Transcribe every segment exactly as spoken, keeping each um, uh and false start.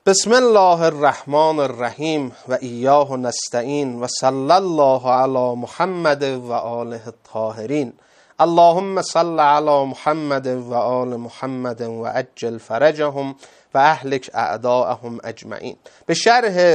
بسم الله الرحمن الرحیم و ایاه نستعین و صلی الله علی محمد و آله الطاهرین. اللهم صل علی محمد و آل محمد و عجل فرجهم و اهلک اعداءهم اجمعین. به شرح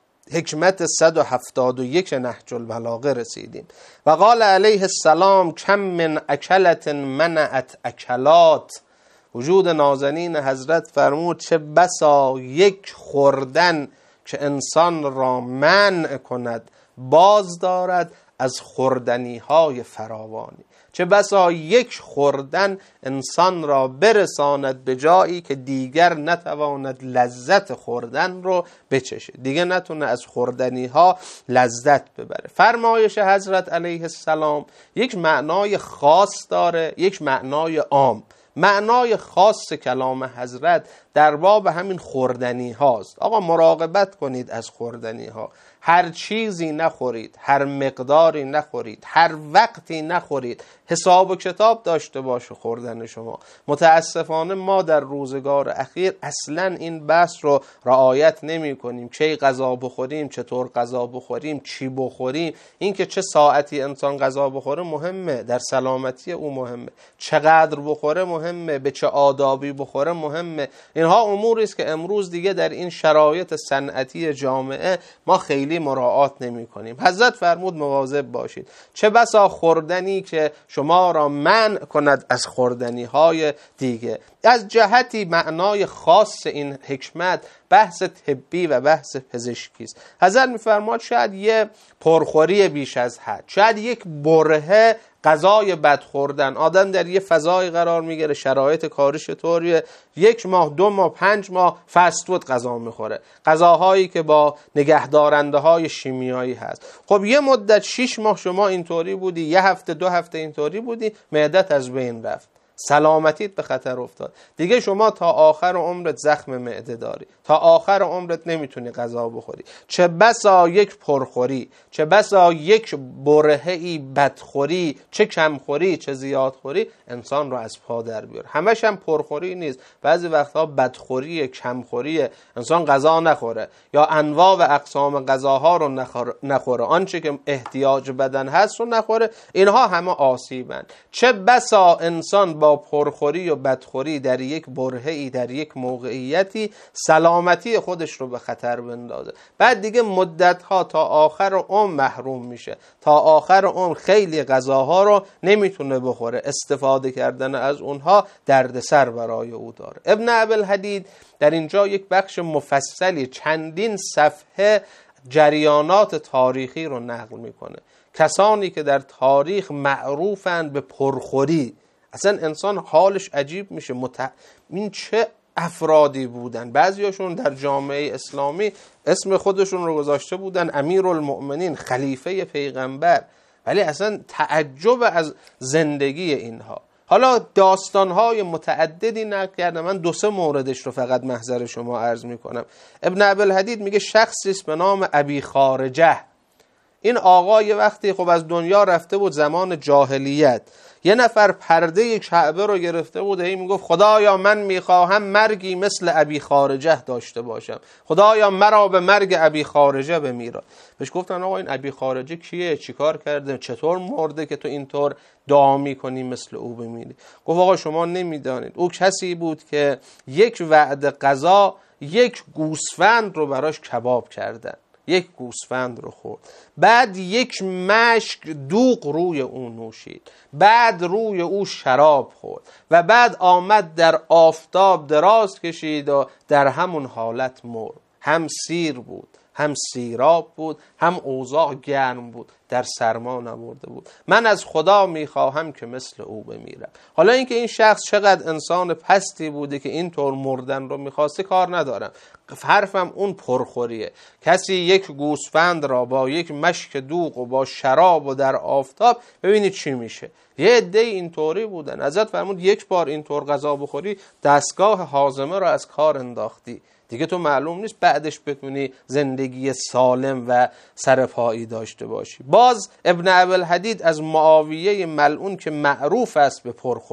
حکمت صد و هفتاد و یک نهج البلاغه رسیدیم. و قال علیه السلام کم من اکلت منعت اکلات. وجود نازنین حضرت فرمود چه بسا یک خوردن که انسان را منع کند باز دارد از خوردنی های فراوانی. چه بسا یک خوردن انسان را برساند به جایی که دیگر نتواند لذت خوردن رو بچشه، دیگه نتونه از خوردنی ها لذت ببره. فرمایش حضرت علیه السلام یک معنای خاص داره، یک معنای عام. معنای خاص کلام حضرت در باب همین خوردنی هاست. آقا مراقبت کنید از خوردنی ها. هر چیزی نخورید، هر مقداری نخورید، هر وقتی نخورید. حساب و کتاب داشته باشه خوردن شما. متاسفانه ما در روزگار اخیر اصلا این بحث رو رعایت نمی کنیم. کی غذا بخوریم، چطور غذا بخوریم، چی بخوریم. این که چه ساعتی انسان غذا بخوره مهمه، در سلامتی او مهمه. چقدر بخوره مهمه، به چه آدابی بخوره مهمه. اینها اموری است که امروز دیگه در این شرایط صنعتی جامعه ما خیلی مراعات نمی کنیم. حضرت فرمود مواظب باشید. چه بسا خوردنی که شما را منع کند از خوردنی های دیگه. از جهتی معنای خاص این حکمت بحث طبی و بحث پزشکی است. حضرت می‌فرماد شاید یه پرخوری بیش از حد، شاید یک برهه غذای بد خوردن. آدم در یه فضای قرار میگیره، شرایط کاریش طوریه، یک ماه دو ماه پنج ماه فست فود غذا میخوره، غذاهایی که با نگهدارنده های شیمیایی هست. خب یه مدت شش ماه شما اینطوری بودی، یه هفته دو هفته اینطوری بودی، معدت از بین رفت، سلامتیت به خطر افتاد. دیگه شما تا آخر عمرت زخم معده داری، تا آخر عمرت نمیتونی غذا بخوری. چه بسا یک پرخوری، چه بسا یک برهه‌ای بدخوری، چه کمخوری چه زیادخوری انسان رو از پا در بیاره. همش هم پرخوری نیست، بعضی وقتها بدخوری، کمخوری، انسان غذا نخوره یا انواع و اقسام غذاها رو نخوره، آنچه که احتیاج بدن هست رو نخوره. اینها همه آسیبن. چه بسا انسان با پرخوری و بدخوری در یک برهه‌ای، در یک موقعیتی سلامتی خودش رو به خطر بندازه، بعد دیگه مدتها تا آخر عمر محروم میشه، تا آخر عمر خیلی غذاها رو نمیتونه بخوره، استفاده کردن از اونها دردسر برای او داره. ابن ابوالحدید در اینجا یک بخش مفصلی چندین صفحه جریانات تاریخی رو نقل میکنه. کسانی که در تاریخ معروفن به پرخوری، اصلا انسان حالش عجیب میشه. مت... این چه افرادی بودن. بعضیاشون در جامعه اسلامی اسم خودشون رو گذاشته بودن امیرالمؤمنین، خلیفه پیغمبر، ولی اصلا تعجب از زندگی اینها. حالا داستانهای متعددی نقل کردم، من دو سه موردش رو فقط محضر شما عرض میکنم. ابن ابوالحدید میگه شخصی است به نام ابی خارجه. این آقا یه وقتی خب از دنیا رفته بود، زمان جاهلیت. یه نفر پرده کعبه رو گرفته بود، هی میگفت خدایا من میخواهم مرگی مثل ابی خارجه داشته باشم، خدایا مرا به مرگ ابی خارجه بمیرا. بهش گفتن آقا این ابی خارجه کیه، چیکار کرده، چطور مرده که تو اینطور دعا میکنی مثل او بمیری؟ گفت آقا شما نمیدانید او کسی بود که یک وعده غذا یک گوسفند رو براش کباب کردن، یک گوسفند رو خورد، بعد یک مشک دوغ روی او نوشید، بعد روی او شراب خورد و بعد آمد در آفتاب دراز کشید و در همون حالت مرد. هم سیر بود، هم سیراب بود، هم اوضاع گرم بود، در سرما نمرده بود. من از خدا میخواهم که مثل او بمیرم. حالا اینکه این شخص چقدر انسان پستی بوده که اینطور مردن رو میخواسته کار ندارم، حرفم اون پرخوریه. کسی یک گوسفند را با یک مشک دوغ و با شراب و در آفتاب، ببینید چی میشه. یه عده اینطوری بودن. حضرت فرمود یک بار اینطور غذا بخوری دستگاه هاضمه را از کار انداختی، دیگه تو معلوم نیست بعدش بتونی زندگی سالم و سرپایی داشته باشی. باز ابن ابوالحدید از معاویه ملعون که معروف است به پرخوری،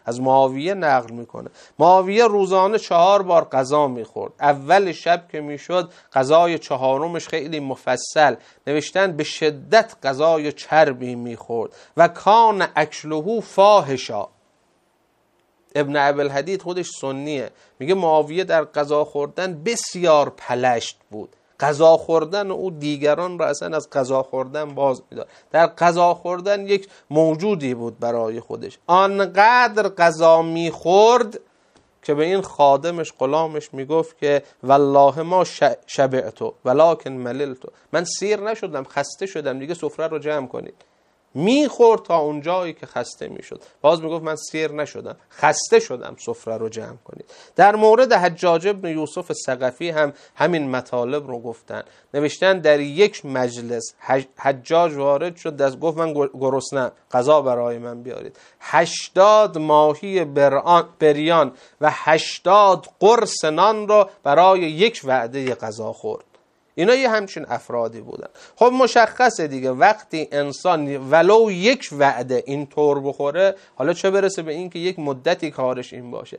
از معاویه نقل میکنه. معاویه روزانه چهار بار غذا میخورد. اول شب که میشد غذای چهارمش خیلی مفصل نوشتن به شدت غذای چربی میخورد و کان اکلهو فاحشا. ابن ابوالحدید خودش سنیه، میگه معاویه در غذا خوردن بسیار پلشت بود. غذا خوردن او دیگران را اصلا از غذا خوردن باز می‌داشت. در غذا خوردن یک موجودی بود برای خودش. آنقدر غذا میخورد که به این خادمش غلامش میگفت که والله ما شبعتو ولکن مللتو، من سیر نشدم، خسته شدم، دیگه سفره رو جمع کنید. میخورد تا اون جایی که خسته میشد. باز میگفت من سیر نشدم، خسته شدم، سفره رو جمع کنید. در مورد حجاج ابن یوسف ثقفی هم همین مطالب رو گفتن. نوشتن در یک مجلس حجاج وارد شد، دست گفت من گرسنه‌ام، غذا برای من بیارید. هشتاد ماهی بریان و هشتاد قرص نان رو برای یک وعده غذا خورد. اینا یه همچین افرادی بودن. خب مشخصه دیگه وقتی انسان ولو یک وعده این طور بخوره، حالا چه برسه به این که یک مدتی کارش این باشه،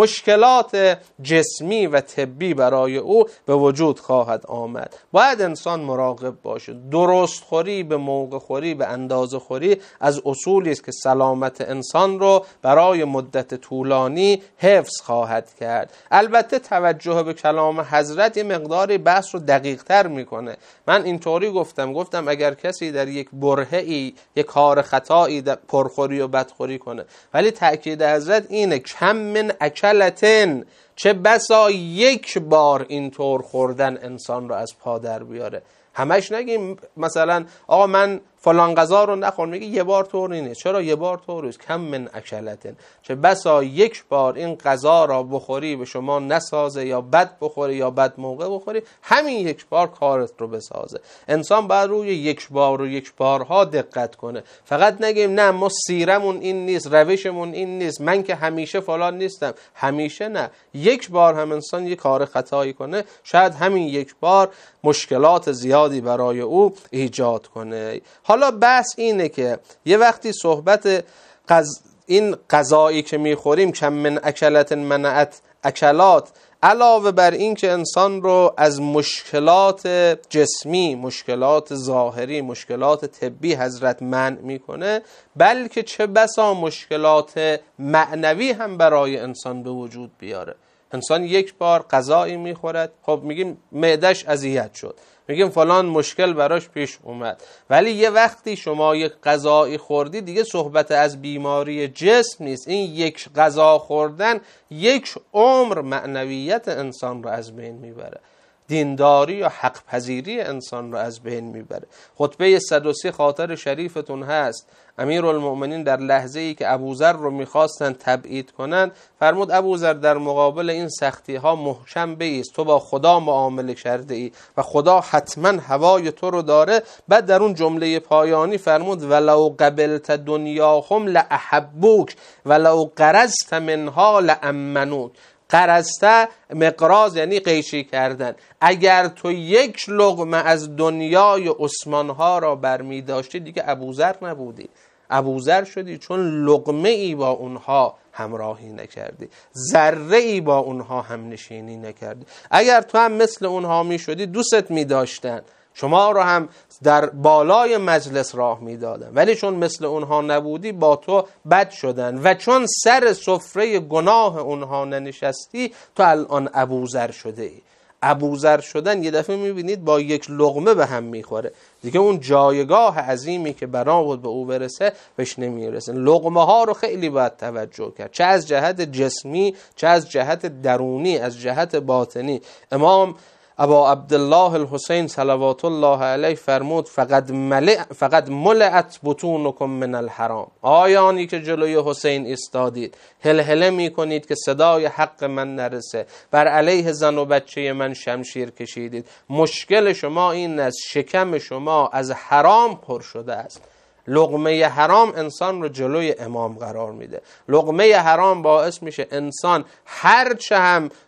مشکلات جسمی و طبی برای او به وجود خواهد آمد. باید انسان مراقب باشه. درست خوری، به موقع خوری، به اندازه خوری از اصولی است که سلامت انسان رو برای مدت طولانی حفظ خواهد کرد. البته توجه به کلام حضرت یه مقداری بحث رو دقیق تر میکنه. من اینطوری گفتم گفتم اگر کسی در یک برهه‌ای یک کار خطایی پرخوری و بدخوری کنه، ولی تأکید حضرت اینه کم من اکلتن، چه بسا یک بار اینطور خوردن انسان رو از پا در بیاره. همش نگیم مثلا آقا من فلان غذا رو نخور، میگه یه بار طوری نیست. چرا یه بار طوری است؟ کم من اکلتن، چه بسا یک بار این غذا را بخوری به شما نسازه، یا بد بخوری یا بد موقع بخوری، همین یک بار کارت رو بسازه. انسان باید روی یک بار و یک بارها دقت کنه. فقط نگیم نه ما سیرمون این نیست، روشمون این نیست، من که همیشه فلان نیستم. همیشه نه، یک بار هم انسان یک کار خطایی کنه، شاید همین یک بار مشکلات زیادی برای او ایجاد کنه. حالا بحث اینه که یه وقتی صحبت قض... این غذایی که میخوریم کم من اکلت منعت اکلات، علاوه بر این که انسان رو از مشکلات جسمی، مشکلات ظاهری، مشکلات طبی حضرت منع میکنه، بلکه چه بسا مشکلات معنوی هم برای انسان به وجود بیاره. انسان یک بار غذایی میخورد، خب میگیم معدش اذیت شد، میگیم فلان مشکل براش پیش اومد، ولی یه وقتی شما یک غذایی خوردی دیگه صحبت از بیماری جسم نیست. این یک غذا خوردن یک عمر معنویت انسان رو از بین میبره، دینداری یا حق پذیری انسان رو از بین میبره. خطبه صد و سی خاطر شریفتون هست، امیرالمؤمنین در لحظه ای که ابوذر رو میخواستن تبعید کنن فرمود ابوذر در مقابل این سختی ها محکم بایست، تو با خدا معامله کرده ای و خدا حتما هوای تو رو داره. بعد در اون جمله پایانی فرمود ولو قبلت دنیاهم لاحبوک ولو قرضت منها لامنوک. قرضته مقراض یعنی قیچی کردن. اگر تو یک لقمه از دنیای عثمان ها را برمی داشتی دیگه ابوذر نبودی، ابوذر شدی، چون لقمه ای با اونها همراهی نکردی، ذره ای با اونها هم نشینی نکردی. اگر تو هم مثل اونها می شدی دوست می داشتن، شما رو هم در بالای مجلس راه می دادن، ولی چون مثل اونها نبودی با تو بد شدن و چون سر سفره گناه اونها ننشستی تو الان ابوذر شده ای. ابوذر شدن یه دفعه میبینید با یک لقمه به هم میخوره دیگه، اون جایگاه عظیمی که بنا بود به او برسه بهش نمیرسه. لقمه ها رو خیلی باید توجه کرد، چه از جهت جسمی چه از جهت درونی، از جهت باطنی. امام ابا عبدالله الحسین صلوات الله علیه فرمود فقط ملع فقط ملعت بطونکم من الحرام. آیانی که جلوی حسین ایستادید هلهله می کنید که صدای حق من نرسه، بر علیه زن و بچه من شمشیر کشیدید. مشکل شما این است شکم شما از حرام پر شده است. لقمه حرام انسان رو جلوی امام قرار میده. لقمه حرام باعث میشه انسان هرچه هم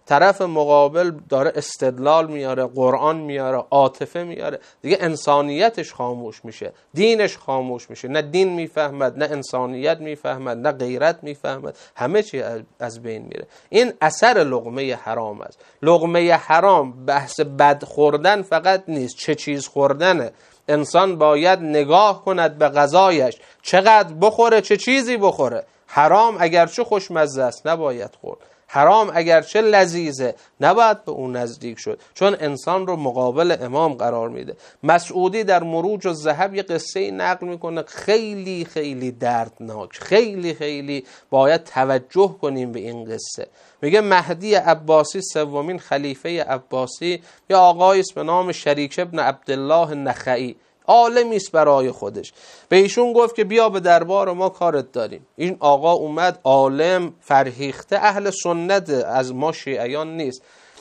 طرف مقابل داره استدلال میاره، قرآن میاره، عاطفه میاره، دیگه انسانیتش خاموش میشه، دینش خاموش میشه. نه دین میفهمد، نه انسانیت میفهمد، نه غیرت میفهمد، همه چی از بین میره. این اثر لقمه حرام است. لقمه حرام بحث بد خوردن فقط نیست، چه چیز خوردنه. انسان باید نگاه کند به غذایش، چقدر بخوره، چه چیزی بخوره. حرام اگرچه خوشمزه است نباید خورد، حرام اگرچه لذیذه نباید به اون نزدیک شد، چون انسان رو مقابل امام قرار میده. مسعودی در مروج الذهب یه قصه نقل میکنه خیلی خیلی دردناک، خیلی خیلی باید توجه کنیم به این قصه. میگه مهدی عباسی، سومین خلیفه عباسی، یا آقایی است به نام شریک ابن عبدالله نخعی، عالمی است برای خودش. به ایشون گفت که بیا به دربار ما کارت داریم. این آقا اومد، عالم فرهیخته، اهل سنت، از ما شیعیان نیست.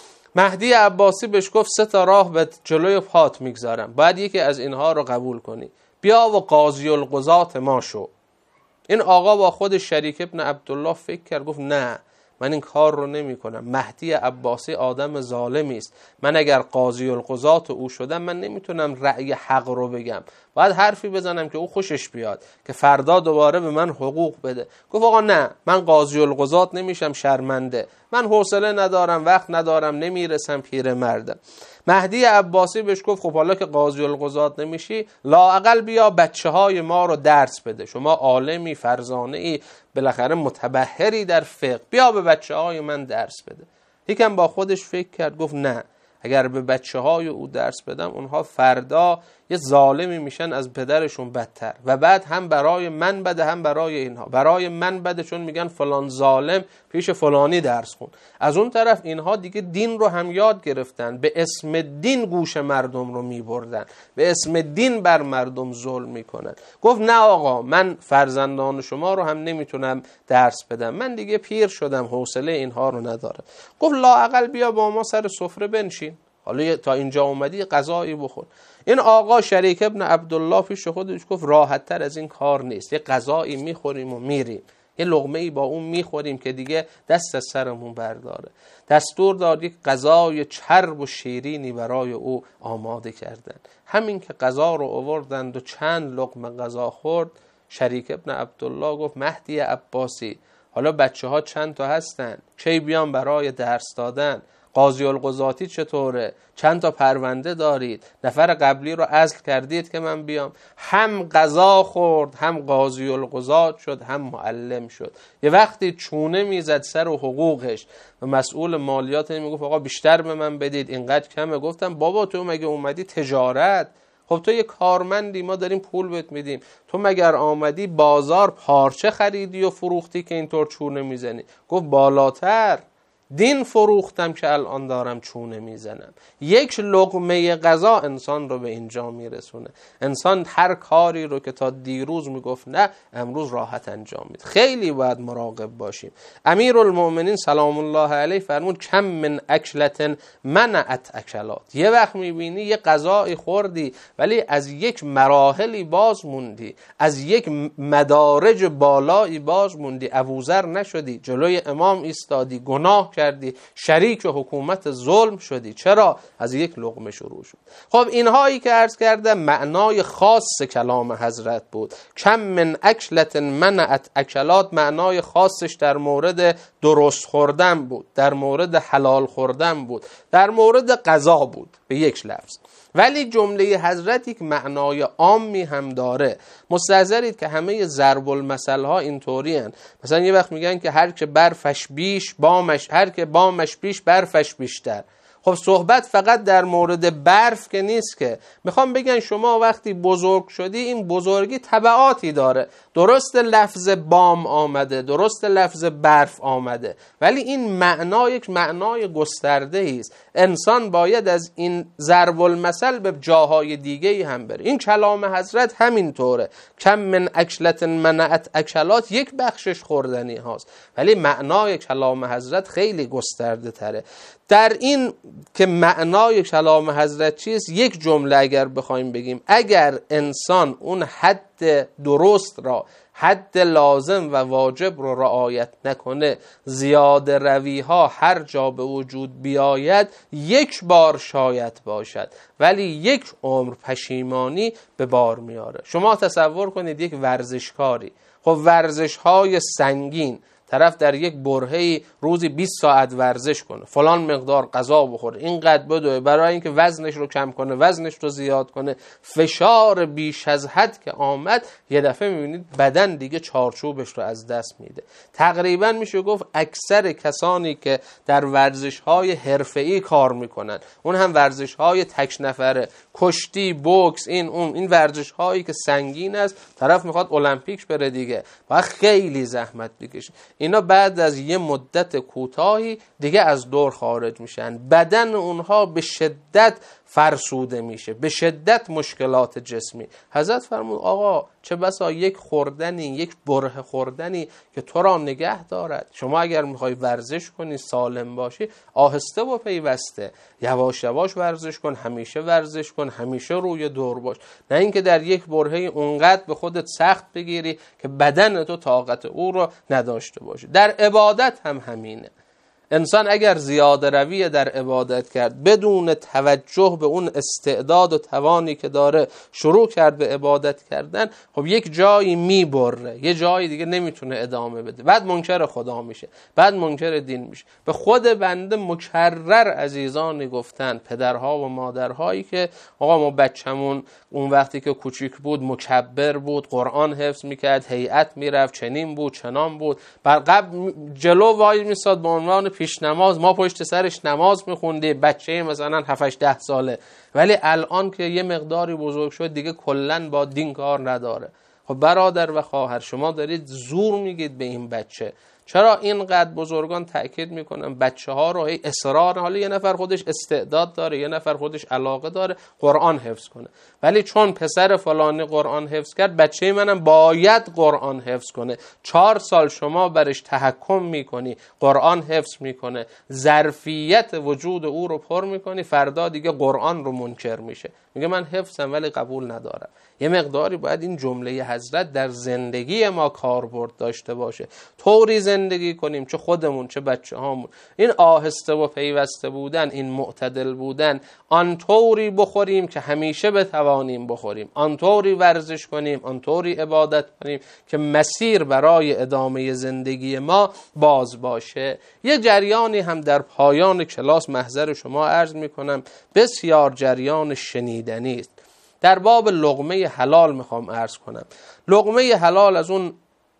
مهدی عباسی بهش گفت سه تا راه به جلوی پات میگذارم، باید یکی از اینها رو قبول کنی، بیا و قاضی القضات ما شو. این آقا با خود شریک ابن عبدالله فکر کرد، گفت نه، من این کار رو نمی کنم. مهدی عباسی آدم ظالمی است، من اگر قاضی القضات او شدم من نمیتونم رأی حق رو بگم، باید حرفی بزنم که او خوشش بیاد که فردا دوباره به من حقوق بده. گفت آقا نه، من قاضی القضات نمیشم، شرمنده، من حوصله ندارم، وقت ندارم، نمیرسم، پیرمردم. مهدی عباسی بهش گفت خب حالا که قاضی القضات نمیشی، لااقل بیا بچه های ما رو درس بده، شما عالمی، فرزانه ای، بالاخره متبحری در فقه، بیا به بچه های من درس بده. یکم با خودش فکر کرد، گفت نه، اگر به بچه های او درس بدم اونها فردا یه ظالمی میشن از پدرشون بدتر، و بعد هم برای من بده هم برای اینها. برای من بده چون میگن فلان ظالم پیش فلانی درس خون، از اون طرف اینها دیگه دین رو هم یاد گرفتن، به اسم دین گوش مردم رو میبردن، به اسم دین بر مردم ظلم میکنن. گفت نه آقا، من فرزندان شما رو هم نمیتونم درس بدم، من دیگه پیر شدم، حوصله اینها رو ندارم. گفت لااقل بیا با ما سر سفره بنشین، حالا تا اینجا اومدی غذایی بخور. این آقا شریک ابن عبدالله پیش خودش گفت راحت تر از این کار نیست، یه غذایی میخوریم و میریم، یه لقمه‌ای با اون میخوریم که دیگه دست از سرمون برداره. دستور داد یک غذای چرب و شیرینی برای او آماده کردن. همین که غذا رو آوردند و چند لقمه غذا خورد، شریک ابن عبدالله گفت مهدی عباسی، حالا بچه ها چند تا هستن، کی بیان برای درس دادن؟ قاضی القضاتی چطوره؟ چند تا پرونده دارید؟ نفر قبلی رو عزل کردید که من بیام؟ هم قضا خورد، هم قاضی القضات شد، هم معلم شد. یه وقتی چونه میزد سر و حقوقش و مسئول مالیات میگفت آقا بیشتر به من بدید، اینقدر کمه. گفتم بابا تو مگه اومدی تجارت؟ خب تو یه کارمندی، ما داریم پول بهت میدیم، تو مگر آمدی بازار پارچه خریدی و فروختی که اینطور چونه میزنی؟ گفت بالاتر، دین فروختم که الان دارم چونه میزنم. یک لقمه غذا انسان رو به اینجا میرسونه. انسان هر کاری رو که تا دیروز میگفت نه، امروز راحت انجام میده. خیلی باید مراقب باشیم. امیرالمؤمنین سلام الله علیه فرمود کم من اکلت منعت اکلات. یه وقت میبینی یه غذایی خوردی ولی از یک مراحلی باز موندی، از یک مدارج بالایی باز موندی، ابوذر نشدی، جلوی امام ایستادی، گناه کردی، شریک حکومت ظلم شدی. چرا؟ از یک لقمه شروع شد. خب اینهایی که عرض کردم معنای خاص کلام حضرت بود. کم من اکلت منعت اکلات معنای خاصش در مورد درست خوردن بود، در مورد حلال خوردن بود، در مورد غذا بود به یک لفظ. ولی جمله حضرت یک معنای عامی هم داره. مستحضرید که همه ضرب المثل ها اینطوری هن. مثلا یه وقت میگن که هر که برفش بیش بامش، هر که بامش بیش برفش بیشتر. خب صحبت فقط در مورد برف که نیست، که میخوام بگن شما وقتی بزرگ شدی این بزرگی تبعاتی داره. درست لفظ بام آمده، درست لفظ برف آمده، ولی این معنا یک معنای گسترده است. انسان باید از این ضرب المثل به جاهای دیگه هم بره. این کلام حضرت همین طوره. کم من اکلت منعت اکلات یک بخشش خوردنی هاست، ولی معنای کلام حضرت خیلی گسترده تره. در این که معنای کلام حضرت چیست، یک جمله اگر بخوایم بگیم، اگر انسان اون حد درست را، حد لازم و واجب رو رعایت نکنه، زیاده روی ها هر جا به وجود بیاید، یک بار شاید باشد ولی یک عمر پشیمانی به بار میاره. شما تصور کنید یک ورزشکاری، خب ورزش های سنگین، طرف در یک برهه‌ای روزی بیست ساعت ورزش کنه، فلان مقدار غذا بخوره، اینقدر بدوه برای اینکه وزنش رو کم کنه، وزنش رو زیاد کنه، فشار بیش از حد که آمد، یه دفعه میبینید بدن دیگه چارچوبش رو از دست میده. تقریبا میشه گفت اکثر کسانی که در ورزش‌های حرفه‌ای کار میکنن، اون هم ورزش‌های تک نفره، کشتی، بوکس، این اون این ورزش‌هایی که سنگین است، طرف میخواد المپیک بره دیگه، باید خیلی زحمت بکشه. اینا بعد از یه مدت کوتاهی دیگه از دور خارج میشن، بدن اونها به شدت فرسوده میشه، به شدت مشکلات جسمی. حضرت فرمود آقا چه بسا یک خوردنی، یک بره خوردنی که تو را نگه دارد. شما اگر میخوای ورزش کنی، سالم باشی، آهسته و پیوسته، یواش یواش ورزش کن، همیشه ورزش کن، همیشه روی دور باش، نه اینکه در یک برهه اونقدر به خودت سخت بگیری که بدن تو طاقت او رو نداشته باشه. در عبادت هم همینه. انسان اگر زیاده روی در عبادت کرد، بدون توجه به اون استعداد و توانی که داره شروع کرد به عبادت کردن، خب یک جایی میبره، یه جایی دیگه نمیتونه ادامه بده، بعد منکر خدا میشه، بعد منکر دین میشه. به خود بنده مکرر عزیزانی گفتن، پدرها و مادرهایی که آقا ما بچمون اون وقتی که کوچیک بود مکبر بود، قرآن حفظ میکرد، هیئت میرفت، چنین بود چنان بود، بر قبل جلو وای میساد به عنوان پیش نماز، ما پشت سرش نماز میخوندیم، بچه مثلا هفت ده ساله، ولی الان که یه مقداری بزرگ شد دیگه کلن با دین کار نداره. خب برادر و خواهر، شما دارید زور میگید به این بچه. چرا اینقدر بزرگان تأکید میکنن بچه ها رو هی اصرار، حالا یه نفر خودش استعداد داره، یه نفر خودش علاقه داره قرآن حفظ کنه، ولی چون پسر فلانی قرآن حفظ کرد، بچه منم باید قرآن حفظ کنه. چهار سال شما برش تحکم میکنی، قرآن حفظ میکنه، ظرفیت وجود او رو پر میکنی، فردا دیگه قرآن رو منکر میشه، میگه من حفظم ولی قبول ندارم. یه مقداری باید این جمله حضرت در زندگی ما کاربرد داشته باشه، طوری زندگی کنیم چه خودمون چه بچه هامون. این آهسته و پیوسته بودن، این معتدل بودن، آنطوری بخوریم که همیشه بتوانیم بخوریم، آنطوری ورزش کنیم، آنطوری عبادت کنیم که مسیر برای ادامه زندگی ما باز باشه. یه جریانی هم در پایان کلاس محضر شما عرض میکنم، بسیار جریان شنیدنی است. در باب لقمه حلال میخوام عرض کنم. لقمه حلال از اون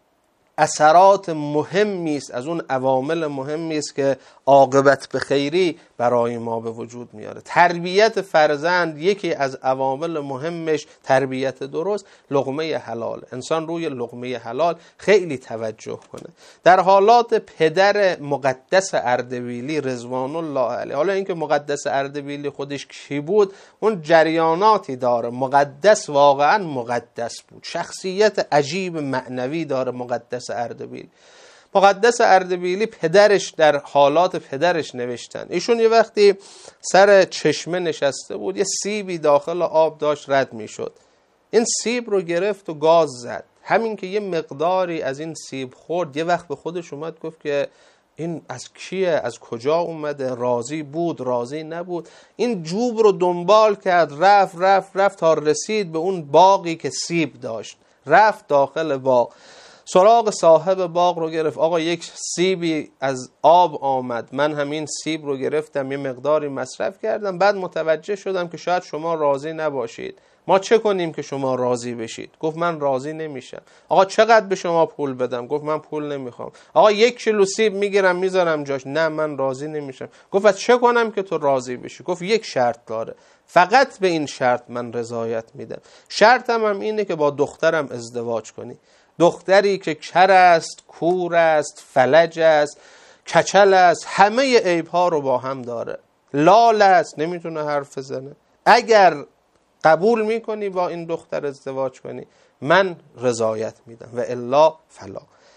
اثرات مهمی است، از اون عوامل مهمی است که عاقبت به خیری برای ما به وجود میاره. تربیت فرزند یکی از عوامل مهمش، تربیت درست، لقمه حلال. انسان روی لقمه حلال خیلی توجه کنه. در حالات پدر مقدس اردبیلی رضوان الله علیه، حالا اینکه مقدس اردبیلی خودش کی بود، اون جریاناتی داره. مقدس واقعا مقدس بود، شخصیت عجیب معنوی داره مقدس اردبیلی. مقدس اردبیلی پدرش در حالات پدرش نوشتن. ایشون یه وقتی سر چشمه نشسته بود، یه سیبی داخل آب داشت رد می شد. این سیب رو گرفت و گاز زد. همین که یه مقداری از این سیب خورد، یه وقت به خودش اومد گفت که این از کیه، از کجا اومده، راضی بود راضی نبود. این جوب رو دنبال کرد، رفت رفت رفت تا رسید به اون باغی که سیب داشت. رفت داخل باغ، سراغ صاحب باغ رو گرفت. آقا یک سیبی از آب آمد، من همین سیب رو گرفتم، یه مقداری مصرف کردم، بعد متوجه شدم که شاید شما راضی نباشید. ما چه کنیم که شما راضی بشید؟ گفت من راضی نمیشم. آقا چقدر به شما پول بدم؟ گفت من پول نمیخوام. آقا یک کیلو سیب میگیرم میذارم جاش. نه من راضی نمیشم. گفت از چه کنم که تو راضی بشی؟ گفت یک شرط داره، فقط به این شرط من رضایت میدم. شرطم هم اینه که با دخترم ازدواج کنی. دختری که کر است، کور است، فلج است، کچل است، همه عیب‌ها رو با هم داره، لال است، نمیتونه حرف بزنه. اگر قبول میکنی با این دختر ازدواج کنی، من رضایت میدم و الا فلا.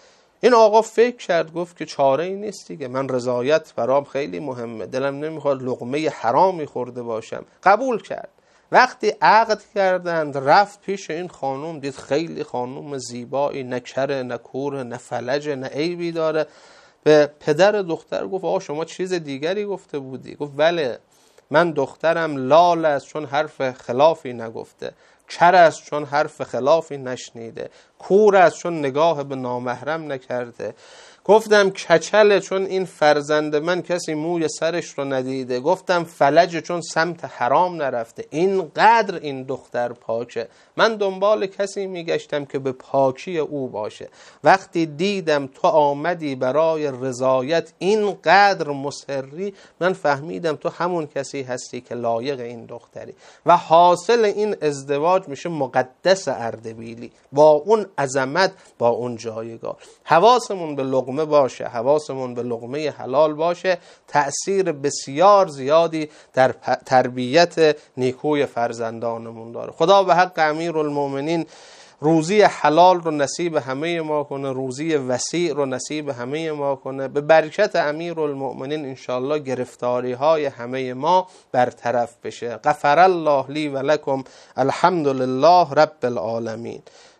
این آقا فکر کرد، گفت که چاره ای نیست دیگه، من رضایت برام خیلی مهمه، دلم نمیخواد لقمه حرامی خورده باشم. قبول کرد. وقتی عقد کردند رفت پیش این خانم، دید خیلی خانم زیبایی، نه کره نه کوره نه فلجه نه عیبی داره. به پدر دختر گفت آقا شما چیز دیگری گفته بودی؟ گفت بله، من دخترم لال است چون حرف خلافی نگفته، کر است چون حرف خلافی نشنیده، کور است چون نگاه به نامحرم نکرده. گفتم کچله چون این فرزند من کسی موی سرش رو ندیده. گفتم فلج چون سمت حرام نرفته. اینقدر این دختر پاکه. من دنبال کسی میگشتم که به پاکی او باشه. وقتی دیدم تو آمدی برای رضایت اینقدر مصری، من فهمیدم تو همون کسی هستی که لایق این دختری و حاصل این ازدواج میشه مقدس اردبیلی، با اون عظمت، با اون جایگاه. حواسمون به لقمه باشه، حواسمون به لقمه حلال باشه. تأثیر بسیار زیادی در تربیت نیکوی فرزندانمون داره. خدا به حق امیرالمومنین روزی حلال رو نصیب همه ما کنه، روزی وسیع رو نصیب همه ما کنه. به برکت امیرالمومنین انشاءالله گرفتاری های همه ما برطرف بشه. غفر الله لی و لکم، الحمد لله رب العالمین.